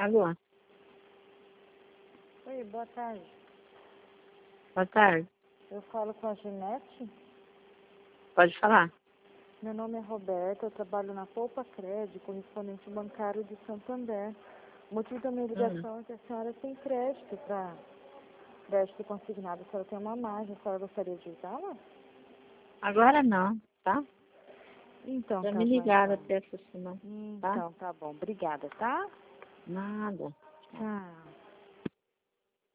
Alô? Oi, boa tarde. Boa tarde. Eu falo com a Ginete. Pode falar? Meu nome é Roberta, eu trabalho na Poupa Crédito, correspondente bancário de Santander. O motivo da minha ligação é que a senhora tem crédito para crédito consignado. A senhora tem uma margem, a senhora gostaria de usá-la? Agora não, tá? Então, Já tá me bom, ligaram então. até essa semana, tá? Então, tá bom. Obrigada, tá? Nada. Tchau.